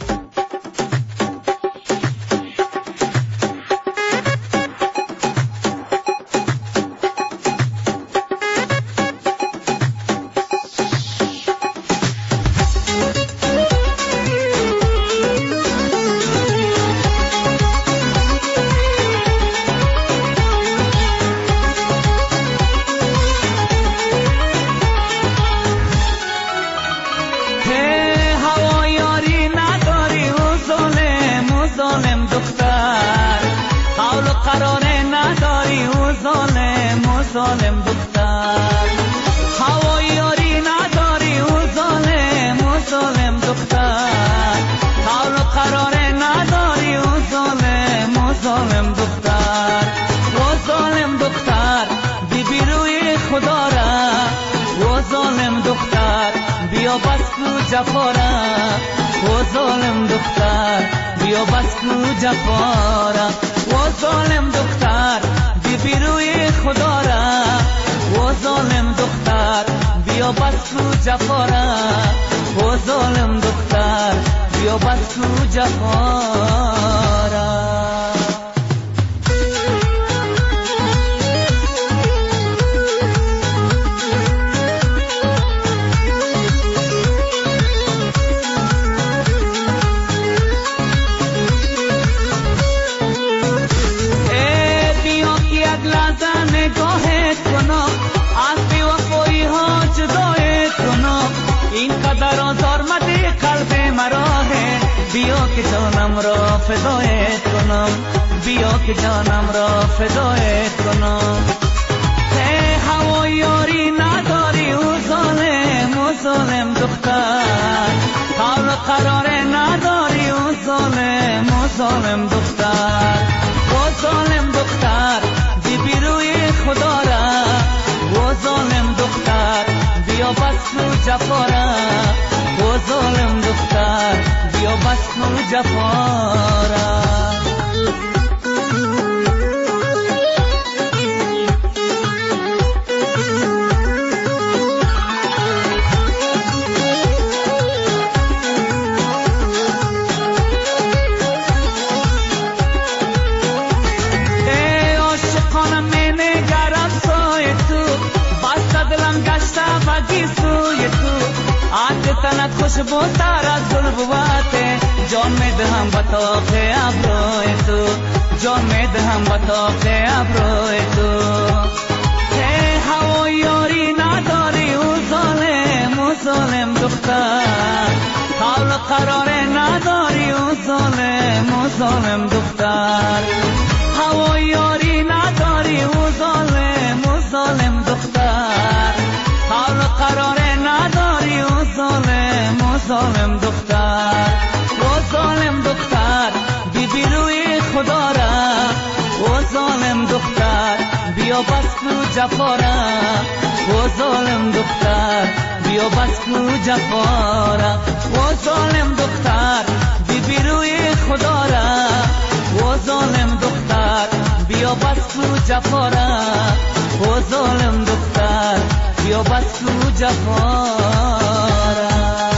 ظالم دختر هوای یاری نداری و ظالم و ظالم دختر حال و قرار نداری و ظالم و ظالم دختر و ظالم دختر بی روی خدا را و ظالم دختر بیا بس کو جفا را و ظالم دختر بیا بس کو جفا را و ظالم دختر بی روی خدا را و ظالم دختر بیا بس کو جفا را بیا بس کو جفارا. بیا که جانم را فدایت کنم، بیا که جانم را فدایت کنم. ته هوا یاری نداری او ظالم، او ظالم دختر. حال قرار نداری او ظالم، او ظالم دختر. او ظالم دختر بی روی خدا را، او ظالم دختر بیا بس کو جفا را. او ظالم دختر بیا بس کو جفا را. ای عاشقانم می نگرم سوی تو، بسته دلم گشته بگی سوی تو. عهد تنت خوشبوتر از گل بواته، جان می دهم به طاق ابروی تو، جان می دهم به طاق ابروی تو. ته هوا یاری نداری او ظالم، او ظالم دختر. حال قرار نداری او ظالم، او ظالم دختر. هوا یاری نداری او ظالم، او ظالم دختر. حال قرار نداری او ظالم، او ظالم دختر. او ظالم دختر بی بی روی خدا را، او ظالم دختر بیا بس کو جفا را. او ظالم دختر بیا بس کو جفا را. او ظالم دختر بی بی روی خدا را، او ظالم دختر بیا بس کو جفا را. او ظالم دختر بیا بس کو جفا را.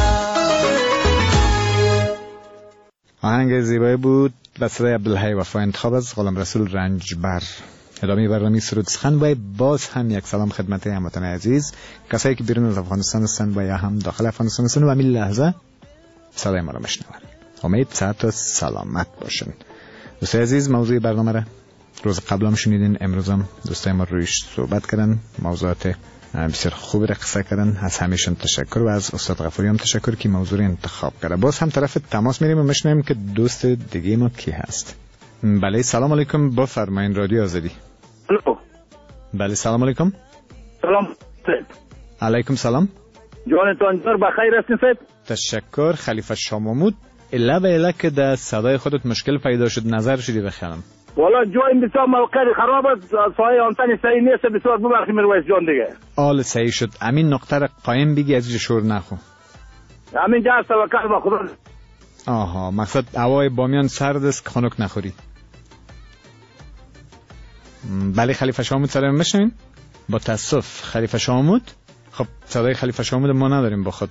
آهنگ زیبایی بود و صدای عبدالحی وفا انتخاب از غلام رسول رنجبر. ادامه برنامه سرود سخن و باز هم یک سلام خدمت هموطنان عزیز، کسایی که بیرون از افغانستان هستند و یا هم داخل افغانستان هستند و همین لحظه صدای ما را میشنوند. امید صحت و سلامت باشن. دوستای عزیز، موضوع برنامه را روز قبل هم شنیدین، امروز هم دوستای ما رویش صحبت کردن، موضوعات بسیار خوبی را قصه کردن. از همیشون تشکر و از استاد غفوری هم تشکر که موضوع را انتخاب کرده. باز هم طرف تماس میریم و میشنویم که دوست دیگه ما کی هست. بله سلام علیکم، بفرمایید رادیو آزادی. الو. بله سلام علیکم. سلام. علیکم سلام. جانتان جور بخیر هستین صاحب؟ تشکر. خلیفه شاه محمود، الا به الا که در صدای خودت مشکل پیدا شد، نظر شدی بخیالم. والا جای بسیار موقع خراب است، سایه آنتن صحیح نیست، بسیار ببخشید میرویس جان دیگه. آل صحیح شد. امین نقطه را قایم بگی، از شور نخو. امین جا توکل به خدا. آها، مقصد هوای بامیان سرد است که خنک نخوری. بله خلیفه شاه محمود سلام بشنوین. با تاسف خلیفه شاه محمود. خب صدای خلیفه شاه محمود ما نداریم با خود.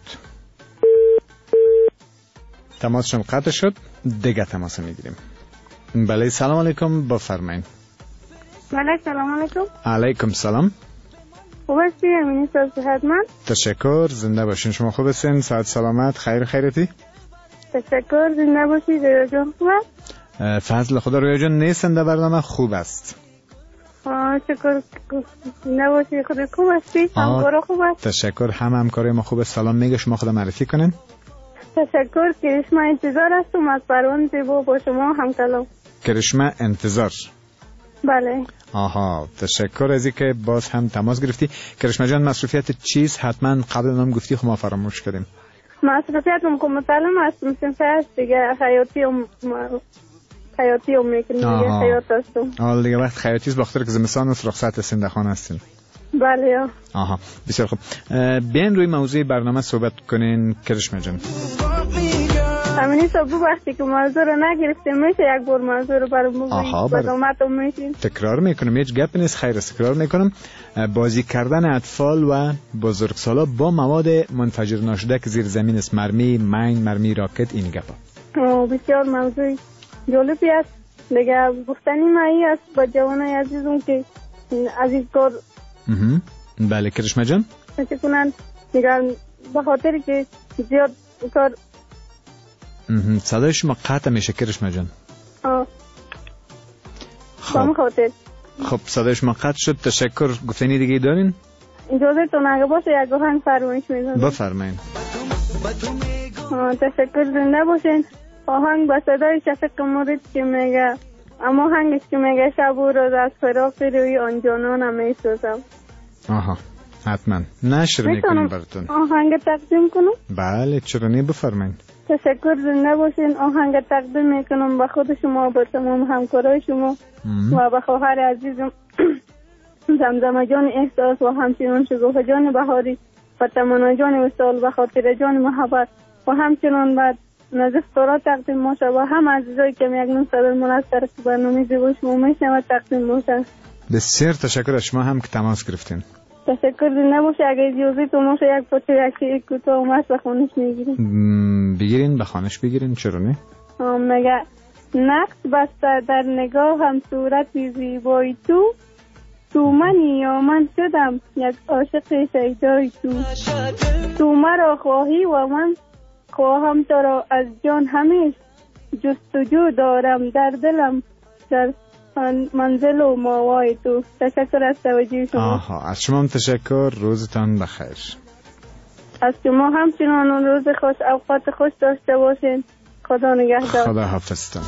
تماسشون قطع شد، دیگه تماس میگیریم. بله سلام علیکم، بفرمایید. بله سلام علیکم. علیکم سلام. خوب هستی امینی صحت من؟ تشکر، زنده باشین. شما خوب هستین؟ صحت سلامت، خیر خیرتی؟ تشکر، زنده باشید. رویا جان خوب است؟ فضل خدا. رویا جان نیستن در برنامه، خوب است. آه شکر، زنده باشید. خود خوب هستی؟ همکارا خوب است؟ تشکر، هم همکارای ما خوب. سلام میگه، شما خدا معرفی کنین. تشکر. کرشما انتظار هستم از پروان زیبا با شما هم کلام. کرشما انتظار. بله. آها، تشکر از اینکه باز هم تماس گرفتی. کرشما جان مصروفیت چیز حتما قبل نام گفتی، خب ما فراموش کردیم. مصروفیتم که مطالعه هستم، سنفه دیگه خیاطی هم خیاطی هم میکنم دیگه، خیاط هستم. آه دیگه وقت خیاطی است، بخاطر که زمستان است، رخصت سندخانه هستین. بله. آها بسیار خوب. بیاین روی موضوع برنامه صحبت کنین کرشما جان. همینی صبح وقتی که موضوع رو نگرفتیم میشه یک بار موضوع رو برام بگویید بدامت میشین. تکرار میکنم، هیچ گپ نیست، خیر تکرار میکنم. بازی کردن اطفال و بزرگسالا با مواد منفجر ناشده که زیر زمین است، مرمی، مین، مرمی راکت، این گپا. بسیار موضوع جالبی است. دیگه گفتنی مایی است با جوانای عزیزم که از این کار بله کرشمه جان چه کنن دیگه به خاطر که زیاد کار. صدای شما قطع میشه کرشمه جان. آه خب خاطر خب صدای شما قطع شد. تشکر. گفتنی دیگه دارین؟ اجازه تون اگه باشه یک آهنگ فرمایش میدم. بفرمایید. تشکر. زنده باشین. آهنگ با صدای شفیق مرید که میگه اما آهنگش که میگه شب و روز از فراق روی آن جانانم میسوزم. آها حتما نشر میکنیم براتون. آهنگ تقدیم کنم؟ بله چرا نه، بفرمایید. تشکر. زنده باشین. آهنگ تقدیم میکنم به خود شما، به تمام همکارای شما و به خواهر عزیزم زمزمه جان احساس و همچنان شگوفه جان بهاری و تمنا جان وصال و خاطر جان محبت و همچنان بعد نظف تورا تقدیم باشه و هم عزیزایی که یک صدر منصر که برنامه زیبا شما میشنوه تقدیم باشه. بسیار تشکر از شما هم که تماس گرفتین. تشکر. زنده باشه. اگه اجازه تو باشه یک پاچه یک کوتاه اومد به خانش میگیریم. بگیرین به خانش بگیرین چرا نه؟ مگه نقص بسته در نگاه هم صورتی زیبای تو تو منی یا من شدم یک عاشق شیدای تو تو مرا خواهی و من خواهم تو را از جان همیش جستجو دارم در دلم در منزل و ماوای تو. تشکر از توجه شما. آها از شما هم تشکر. روزتان بخیر. از شما همچنان روز خوش، اوقات خوش داشته باشین. خدا نگهدار. خدا حافظتان.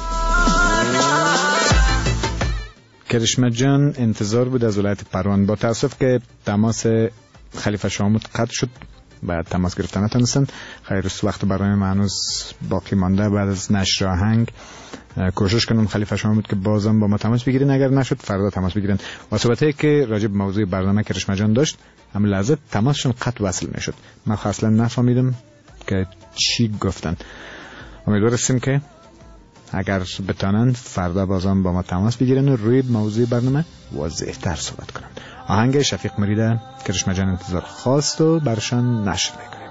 کرشمه جان انتظار بود از ولایت پروان. با تاسف که تماس خلیفه شامود قطع شد، بعد تماس گرفتن نتونستن. خیر وقت برای من هنوز باقی مانده. بعد از نشر آهنگ کوشش کنم خلیفه شامود که بازم با ما تماس بگیرین، اگر نشد فردا تماس بگیرین. و صحبتی که راجع به موضوع برنامه کرشمه جان داشت همین لحظه تماسشون قطع وصل نشد. من اصلا نفهمیدم که چی گفتن. امیدوارم که اگر بتانن فردا بازم با ما تماس بگیرن و روی موضوع برنامه واضح تر صحبت کنن. آهنگ شفیق مرید کرشمه جان انتظار خواست و برشان نشر میکنیم.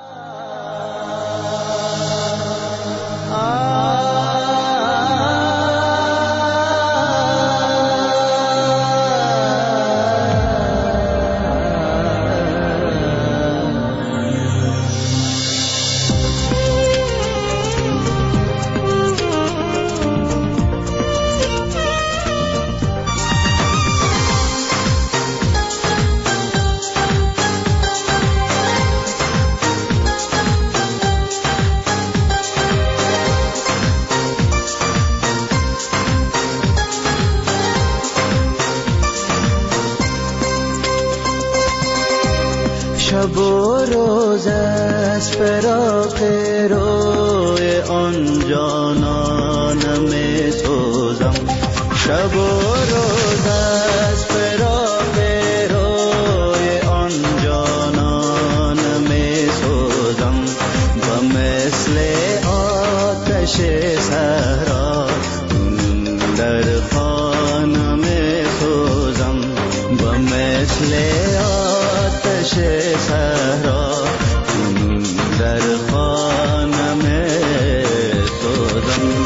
شب و روز از فراق روی آن جانان می سوزم. شب و روز از فراق روی آن جانان می سوزم. و مثل آتش صحرا در خانه می سوزم. و مثل آتش صحرا در خانم سوزم.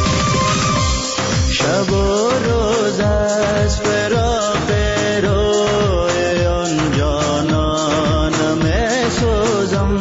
شب و روز از فراق روی آن جانانم سوزم.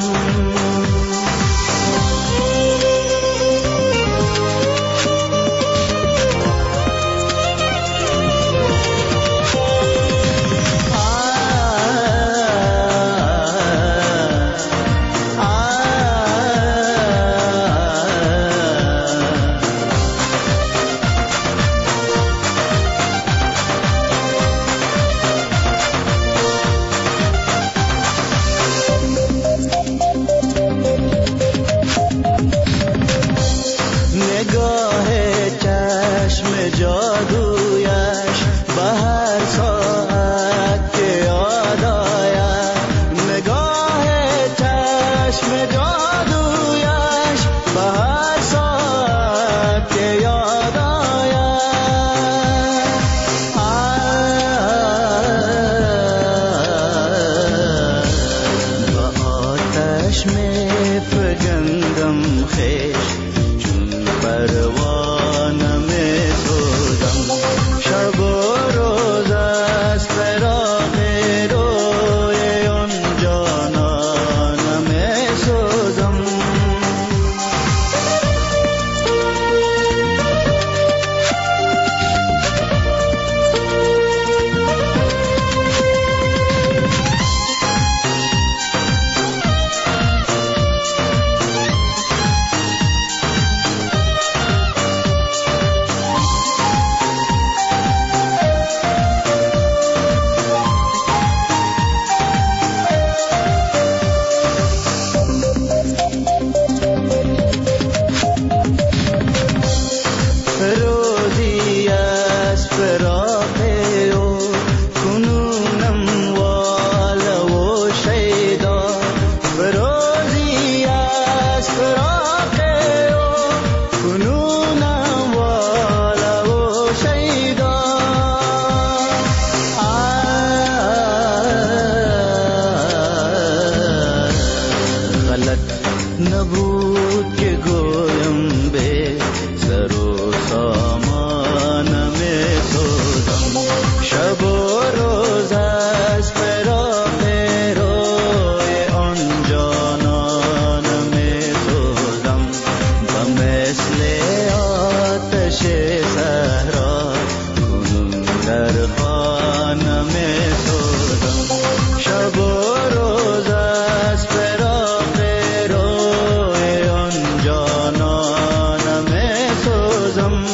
دگرها نمی‌سوزم. شب و روز از فراق روی آن جانان نمی‌سوزم.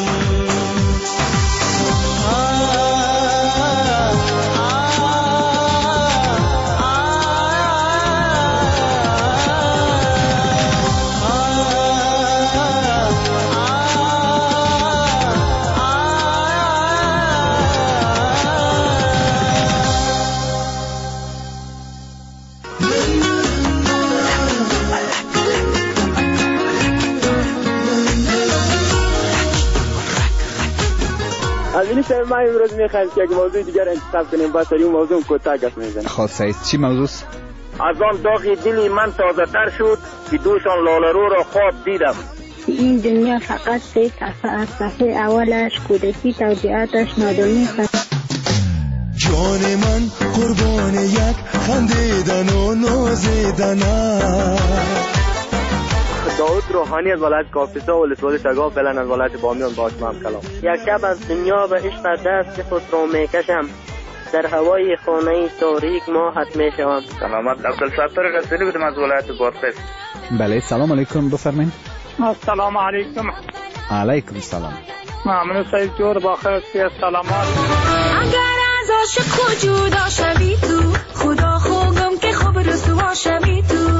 از این ما امروز میخوایم که یک موضوع دیگر انتخاب کنیم، با سری اون موضوع کوتاه گپ میزنیم. خب سعید چی موضوع؟ از آن داغ دلی من تازه تر شد که دوشان لالرو را خواب دیدم. این دنیا فقط سه صفحه از صفحه اولش کودکی توجیهاتش نادانی است. جان من قربان یک خندیدن و نازیدن است. داود روحانی از ولایت کاپیسا و ولسوالی شگاف، فعلا از ولایت بامیان با شما هم کلام. یک شب از دنیا به عشق دست خود را میکشم، در هوای خانه تاریک ماهت میشوم. سلامت عبدالستار رسولی بودم از ولایت بادغیس. بله سلام علیکم، بفرمایید. السلام علیکم. علیکم السلام. ممنون سعید جور، باخیر هستی، سلامات. اگر از عاشق جدا شوی تو، خدا خوگم که خوب رسوا شوی تو.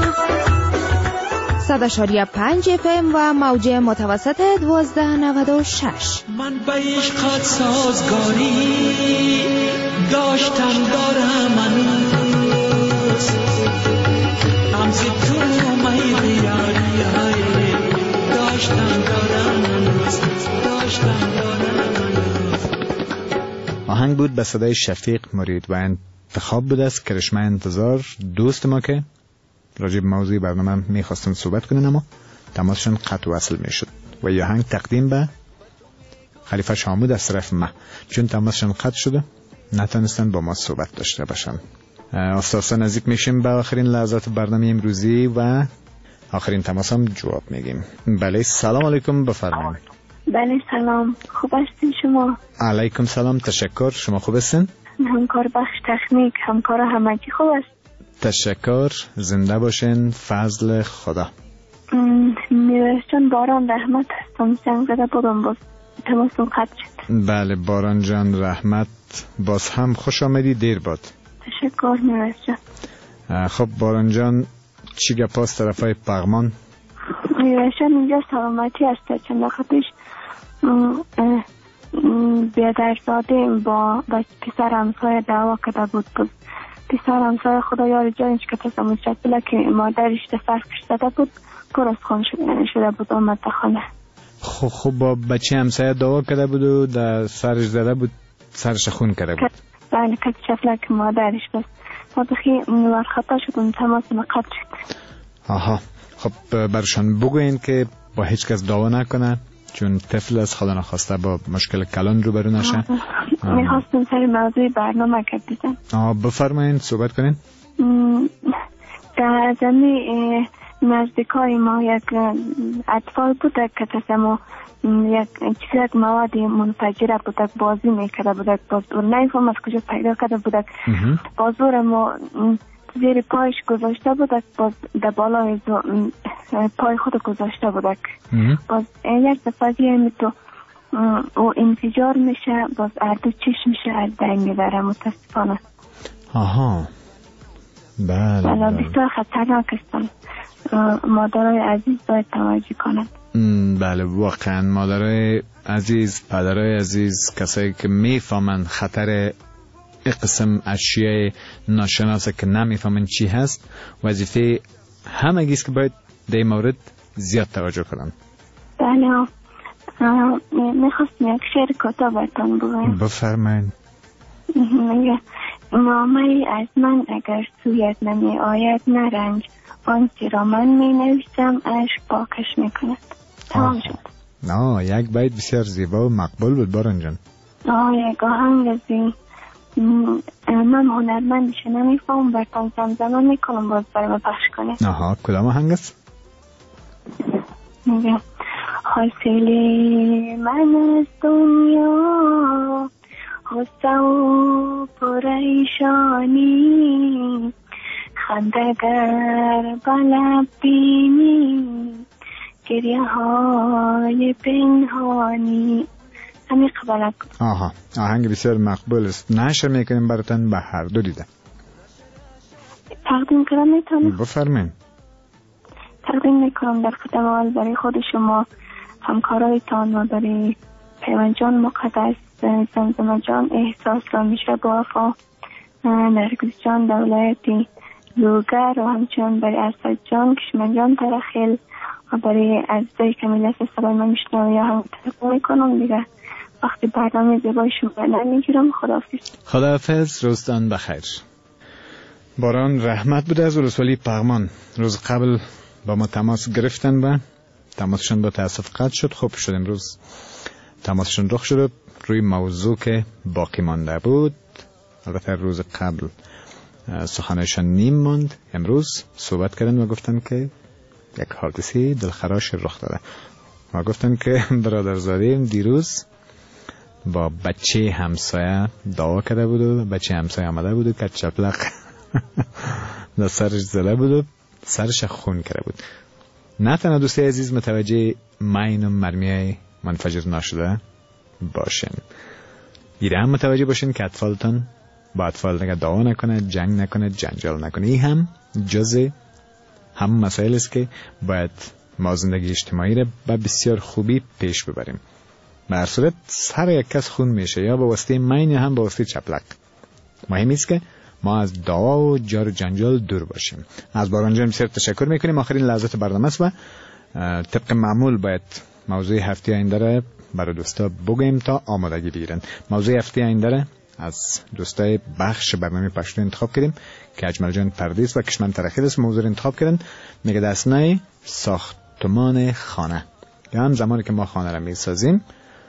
صد اشاریه پنج اف ام و موج متوسط دوازده نود و شش. من به عشقت سازگاری داشتم دارم هنوز، همزی تو میدی یاری های داشتم دارم هنوز، داشتم دارم هنوز. آهنگ بود به صدای شفیق مرید و انتخاب بود از کرشمه انتظار، دوست ما که راجب موضوع برنامه میخواستن صحبت کنن اما تماسشون قطع و وصل میشد و یه آهنگ تقدیم به خلیفه شامود از طرف ما، چون تماسشون قطع شده نتونستن با ما صحبت داشته باشن. آساسا نزدیک میشیم به آخرین لحظات برنامه امروزی و آخرین تماس هم جواب میگیم. بله سلام علیکم، بفرمایید. بله سلام، خوب هستین شما؟ علیکم سلام، تشکر. شما خوب هستین؟ همکار بخش تکنیک، همکار همگی خوب است؟ تشکر، زنده باشین، فضل خدا. میرسون باران رحمت هستم، زنگ زده بودم باز تماسون قطع شد. بله باران جان رحمت، باز هم خوش آمدی، دیر باد. تشکر میرسون. خب باران جان چی گپاست طرفای پغمان؟ میرسون اینجا سلامتی هست. چند وقت پیش بیادرزاده با پسر همسایه دعوا کرده بود. پسر همسایه خدا یار جانش که پس مشکله که مادرش دفرکش زده بود، پر از خون شده بود آمد خانه. خب خب با بچه همسایه دعوا کرده بود و در سرش زده بود، سرش خون کرده بود. بله که شفله که مادرش بس ما بخی نوار خطا شد و تماس مقد شد. آها خب برشان بگوین که با هیچ کس دعوا نکنه، چون طفل از خدا نخواسته با مشکل کلان رو برو نشه. میخواستم سر موضوع برنامه کرد دیدم. آه بفرمایین صحبت کنین. در زمین نزدیکای ما یک اطفال بوده که تسمو یک چیزک مواد منفجره بوده، بازی میکرده بوده، بازور نمیفهم از کجا پیدا کرده بوده، بازور ما زیر پایش گذاشته بوده، باز در بالای پای خود گذاشته بوده، باز یک دفعه می تو او انفجار میشه، باز اردو چشمشه از بین میبره متاسفانه. آها بله بله بسیار خطرناک هستن. مادرای عزیز باید توجه کنند. بله واقعا مادرای عزیز، پدرای عزیز، کسایی که میفهمن خطر قسم اشیاء ناشناسه که نمیفهمن چی هست، وظیفه همگیست که باید در مورد زیاد توجه کنن. بله میخواستم یک شعر کوتاه براتون بگویم. بفرمایید. میگه نامه از من اگر سویت نمی آید نرنج، آنچه را من می نویسم عشق پاکش می کند. تمام شد. نه یک بیت بسیار زیبا و مقبول بود باران جان. آه یک آهنگ از این من هنرمندش نمیفهم برتان زمزمه میکنم، باز برای ما پخش کنیم. آها کدام آهنگ است؟ میگه حاصل من از دنیا، غصه و پریشانی، خندگر بلب بینی، گریه های پنهانی. همین قبلک. آها، آهنگ بسیار مقبول است. نشر میکنیم براتون به هر دو دیده. تقدیم کنم میتونم؟ بفرمایید. تقدیم میکنم در خدمت اول برای خود شما، همکارایتان و برای پیمان جان مقدس، زمزمه جان احساس را میشه با وفا، نرگس جان در ولایت لوگر و همچنان برای اسد جان، کشمن جان ترخیل و برای عزیزای کمیله سبای من میشنوی یا هم تلفن میکنم دیگه. وقتی برنامه زیبای شما نمیگیرم. خداحافظ. خداحافظ، روزتان بخیر. باران رحمت بوده از ولسوالی پغمان. روز قبل با ما تماس گرفتن و تماسشون با تاسف قطع شد. خوب شد امروز تماسشون رخ شد روی موضوع که باقی مانده بود. البته روز قبل سخنشان نیم ماند. امروز صحبت کردن و گفتن که یک حادثه دلخراش رخ داده و گفتن که برادرزاده دیروز با بچه همسایه دعوا کرده بود و بچه همسایه آمده بود و که چپلق در سرش زده بود و سرش خون کرده بود. نه تنها دوستی عزیز متوجه مین و مرمیه منفجر نشده باشین، ایره هم متوجه باشین که اطفالتان با اطفال نگه دعوا نکنه، جنگ نکنه، جنجال نکنه. این هم جز هم مسائل است که باید ما زندگی اجتماعی را به بسیار خوبی پیش ببریم. به هر صورت سر یک کس خون میشه یا به واسطه مین یا هم به واسطه چپلک. مهم است که ما از دعوا و جار و جنجال دور باشیم. از باران جان بسیار تشکر میکنیم. آخرین لحظات برنامه است و طبق معمول باید موضوع هفته آینده را برای دوستا بگیم تا آمادگی بگیرن. موضوع هفته آینده را از دوستای بخش برنامه پشتو انتخاب کردیم که اجمل جان پردیس و کشمن ترخیل است. موضوع انتخاب کردن میگه دستنای ساختمان خانه، یا هم زمانی که ما خانه را میسازیم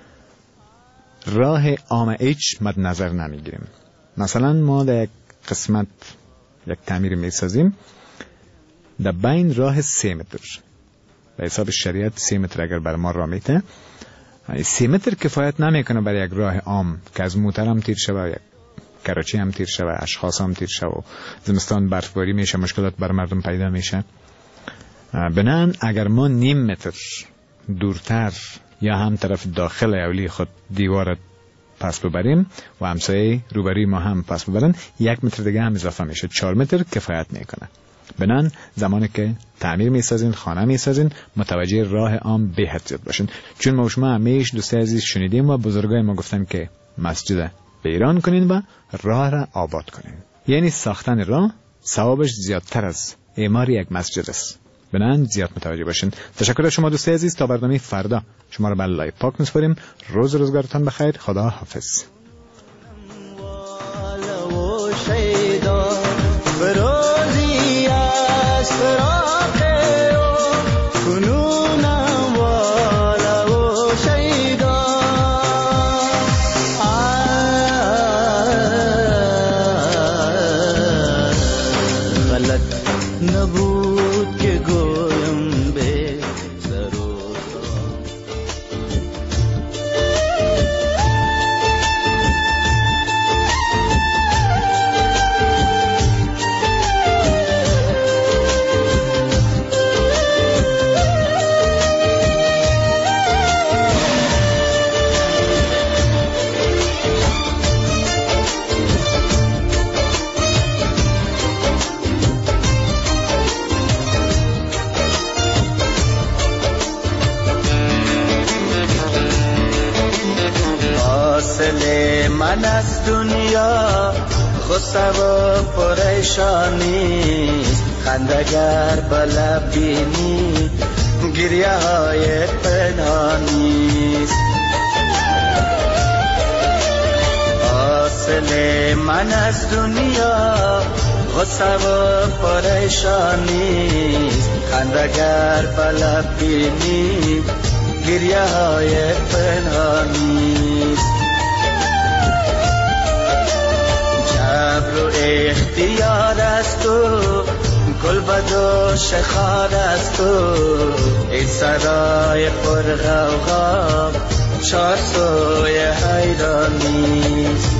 راه عام هیچ مد نظر نمیگیریم. مثلا ما در یک قسمت یک تعمیر میسازیم در بین راه سه متر، به حساب شریعت سه متر اگر بر ما راه میته، سه متر کفایت نمیکنه برای یک راه عام که از موتر هم تیر شوه، یک کراچی هم تیر شوه، اشخاص هم تیر شوه، زمستان برفباری میشه، مشکلات بر مردم پیدا میشه. بنان اگر ما نیم متر دورتر یا هم طرف داخل اولی خود دیوار پس ببریم و همسایه روبروی ما هم پس ببرن، یک متر دیگه هم اضافه میشه، چهار متر کفایت میکنه. بنان زمانی که تعمیر میسازین، خانه میسازین، متوجه راه عام به حد زیاد باشین. چون ما شما همیشه دوست عزیز شنیدیم و بزرگای ما گفتن که مسجد بیران کنین و راه را آباد کنین. یعنی ساختن راه ثوابش زیادتر از اعمار یک مسجد است. بنان زیاد متوجه باشین. تشکر از شما دوست عزیز. تا برنامه فردا شما را به لایو پاک میسپاریم. روز روزگارتان بخیر. خدا حافظ. من از دنیا غصه و پریشانی، خندگر بلب بینی، گریه های پنهانی. حاصل من از دنیا غصه و پریشانی، خندگر بلب بینی، گریه های پنهانی. جبر و اختیار است تو، گل بدو شخار است تو، این سرای پر غوغا چار سوی حیرانیست.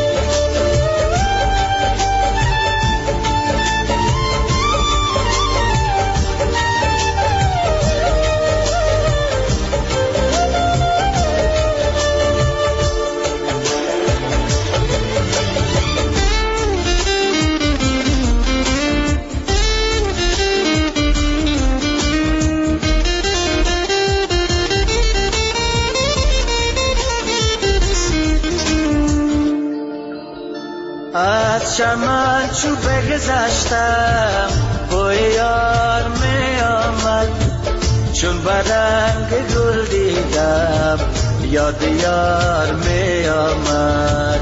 از چمن چو بگذشتم بوی یار می آمد، چون برنگ گل دیدم یاد یار می آمد.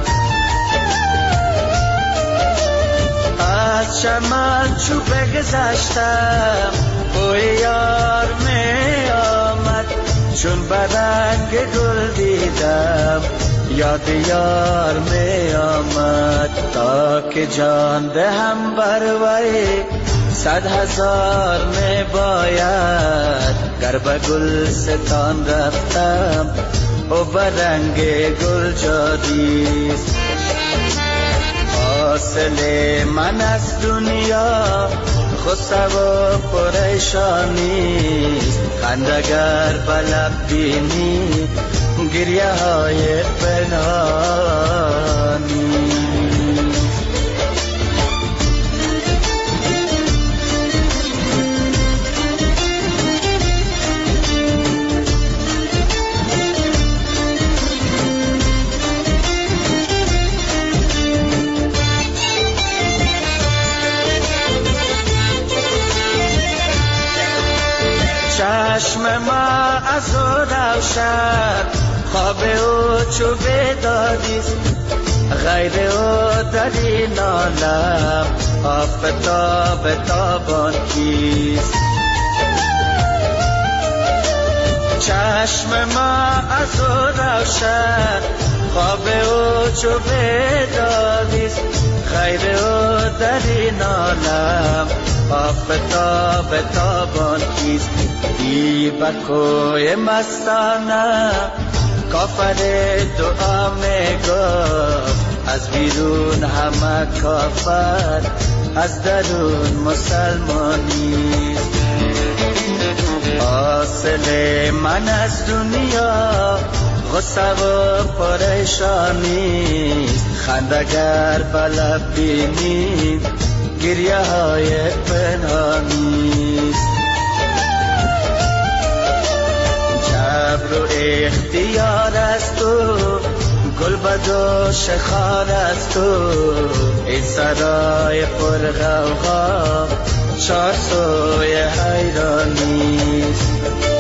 از چمن چو بگذشتم بوی یار می آمد، چون برنگ گل دیدم یاد یار می آمد. تا که جان دهم بر وی صد هزار می باید، گر به گلستان رفتم او برنگ گل جادیست. حاصل من از دنیا غصه و پریشانیست، خندگر به لب بینی گریه های پنهانی. چشم ما از او روشن، خواب او چو بیداریست، غیر او در این عالم آفتاب تابان کیست. چشم ما از او روشن، خواب او چو بیداریست، غیر او در این عالم آفتاب تابان کیست. دی بکوی مستانه کافر دعا می گفت، از بیرون همه کافر از درون مسلمانیست. حاصل من از دنیا غصه و پریشانیست، خندگر به لب بینی گریه های پنهانیست. جبر و اختیار از تو، گل بدوش خار از تو، این سرای پر غوغا چار سوی حیرانیست.